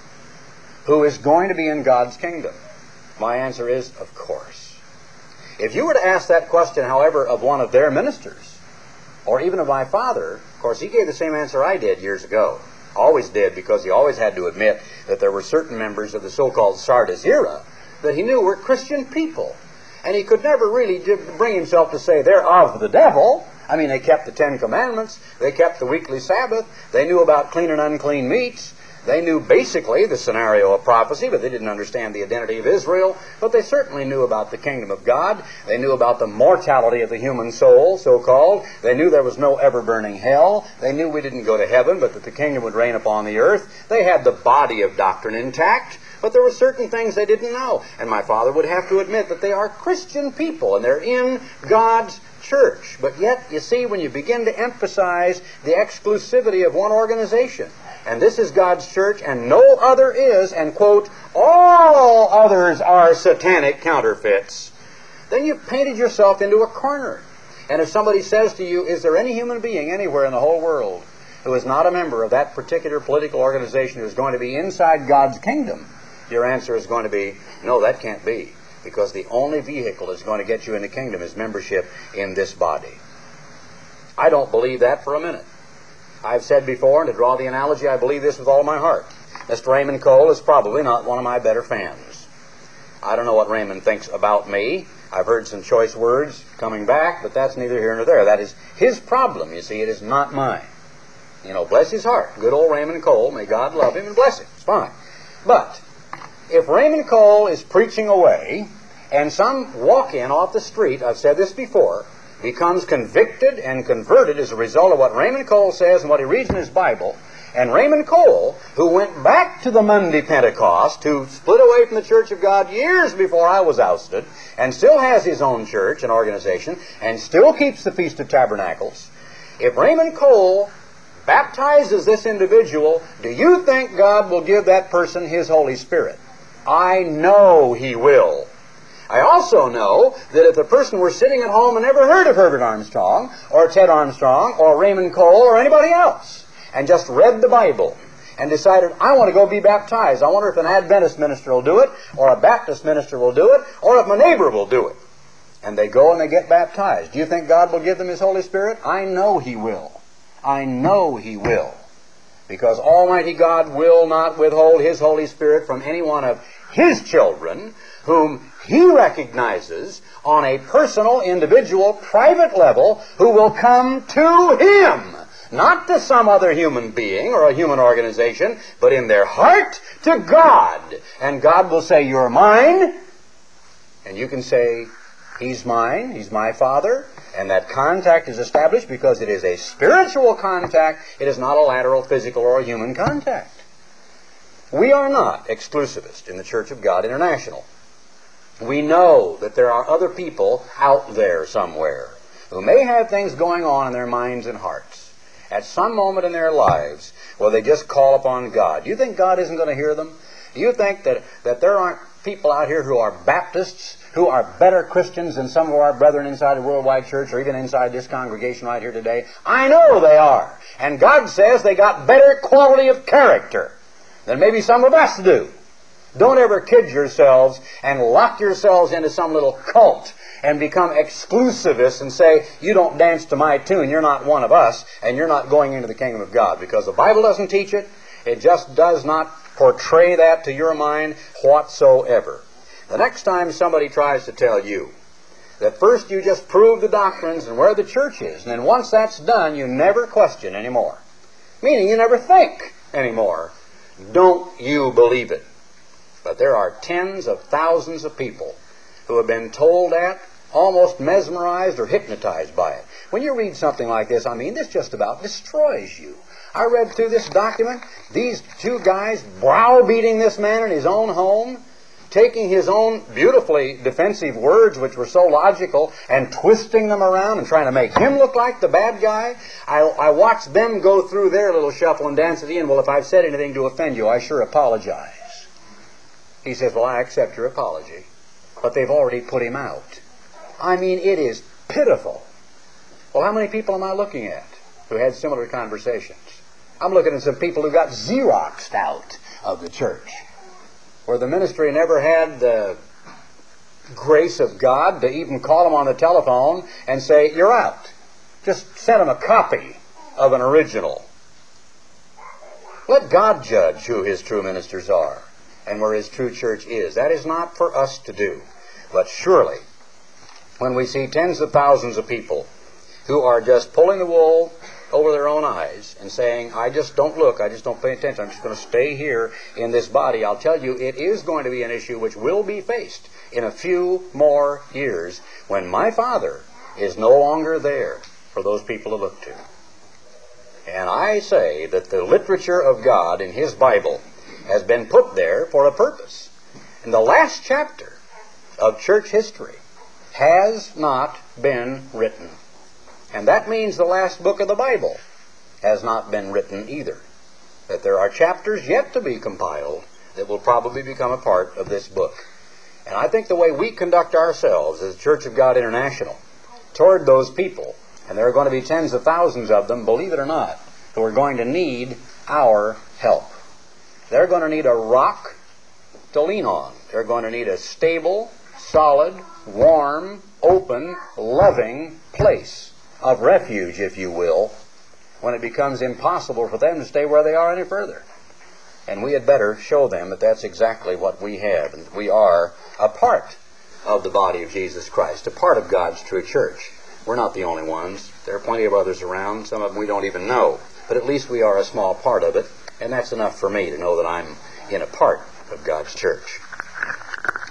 who is going to be in God's kingdom? My answer is, of course. If you were to ask that question, however, of one of their ministers, or even of my father, of course, he gave the same answer I did years ago. Always did, because he always had to admit that there were certain members of the so-called Sardis era that he knew were Christian people. And he could never really bring himself to say they're of the devil. I mean, they kept the 10 Commandments, they kept the weekly Sabbath, they knew about clean and unclean meats, They knew basically the scenario of prophecy, but they didn't understand the identity of Israel. But they certainly knew about the kingdom of God. They knew about the mortality of the human soul, so-called. They knew there was no ever-burning hell. They knew we didn't go to heaven, but that the kingdom would reign upon the earth. They had the body of doctrine intact. But there were certain things they didn't know. And my father would have to admit that they are Christian people, and they're in God's church. But yet, you see, when you begin to emphasize the exclusivity of one organization, and this is God's church, and no other is, and quote, all others are satanic counterfeits, then you've painted yourself into a corner. And if somebody says to you, is there any human being anywhere in the whole world who is not a member of that particular political organization who is going to be inside God's kingdom, your answer is going to be, no, that can't be, because the only vehicle that's going to get you in the kingdom is membership in this body. I don't believe that for a minute. I've said before, and to draw the analogy, I believe this with all my heart. Mr. Raymond Cole is probably not one of my better fans. I don't know what Raymond thinks about me. I've heard some choice words coming back, but that's neither here nor there. That is his problem, you see. It is not mine. You know, bless his heart. Good old Raymond Cole. May God love him and bless him. It's fine. But if Raymond Cole is preaching away, and some walk-in off the street, I've said this before, becomes convicted and converted as a result of what Raymond Cole says and what he reads in his Bible, and Raymond Cole, who went back to the Monday Pentecost, who split away from the Church of God years before I was ousted, and still has his own church and organization, and still keeps the Feast of Tabernacles, if Raymond Cole baptizes this individual, do you think God will give that person His Holy Spirit? I know He will. I also know that if the person were sitting at home and never heard of Herbert Armstrong, or Ted Armstrong, or Raymond Cole, or anybody else, and just read the Bible, and decided, I want to go be baptized. I wonder if an Adventist minister will do it, or a Baptist minister will do it, or if my neighbor will do it. And they go and they get baptized. Do you think God will give them His Holy Spirit? I know He will. I know He will. Because Almighty God will not withhold His Holy Spirit from any one of His children whom He recognizes on a personal, individual, private level who will come to Him. Not to some other human being or a human organization, but in their heart to God. And God will say, you're mine. And you can say, He's mine, He's my Father. And that contact is established because it is a spiritual contact. It is not a lateral, physical, or a human contact. We are not exclusivist in the Church of God International. We know that there are other people out there somewhere who may have things going on in their minds and hearts at some moment in their lives where they just call upon God. Do you think God isn't going to hear them? Do you think that there aren't people out here who are Baptists, who are better Christians than some of our brethren inside the Worldwide Church or even inside this congregation right here today? I know they are. And God says they got better quality of character than maybe some of us do. Don't ever kid yourselves and lock yourselves into some little cult and become exclusivists and say, you don't dance to my tune, you're not one of us, and you're not going into the kingdom of God. Because the Bible doesn't teach it. It just does not portray that to your mind whatsoever. The next time somebody tries to tell you that first you just prove the doctrines and where the church is, and then once that's done, you never question anymore, meaning you never think anymore, don't you believe it. But there are tens of thousands of people who have been told that, almost mesmerized or hypnotized by it. When you read something like this, I mean, this just about destroys you. I read through this document, these two guys browbeating this man in his own home, taking his own beautifully defensive words, which were so logical, and twisting them around and trying to make him look like the bad guy. I watched them go through their little shuffle and dance at the end. Well, if I've said anything to offend you, I sure apologize. He says, well, I accept your apology. But they've already put him out. I mean, it is pitiful. Well, how many people am I looking at who had similar conversations? I'm looking at some people who got Xeroxed out of the church, where the ministry never had the grace of God to even call them on the telephone and say, you're out. Just send them a copy of an original. Let God judge who His true ministers are and where His true church is. That is not for us to do. But surely, when we see tens of thousands of people who are just pulling the wool over their own eyes and saying, I just don't look, I just don't pay attention, I'm just going to stay here in this body, I'll tell you, it is going to be an issue which will be faced in a few more years when my Father is no longer there for those people to look to. And I say that the literature of God in His Bible has been put there for a purpose. And the last chapter of church history has not been written. And that means the last book of the Bible has not been written either. That there are chapters yet to be compiled that will probably become a part of this book. And I think the way we conduct ourselves as Church of God International toward those people, and there are going to be tens of thousands of them, believe it or not, who are going to need our help. They're going to need a rock to lean on. They're going to need a stable, solid, warm, open, loving place of refuge, if you will, when it becomes impossible for them to stay where they are any further. And we had better show them that that's exactly what we have, and we are a part of the body of Jesus Christ, a part of God's true church. We're not the only ones. There are plenty of others around. Some of them we don't even know. But at least we are a small part of it, and that's enough for me to know that I'm in a part of God's church.